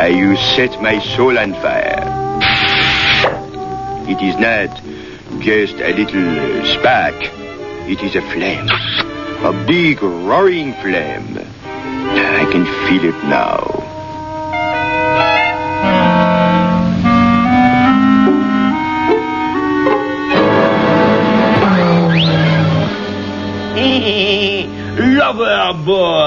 You set my soul on fire. It is not just a little spark. It is a flame. A big, roaring flame. I can feel it now. Lover boy.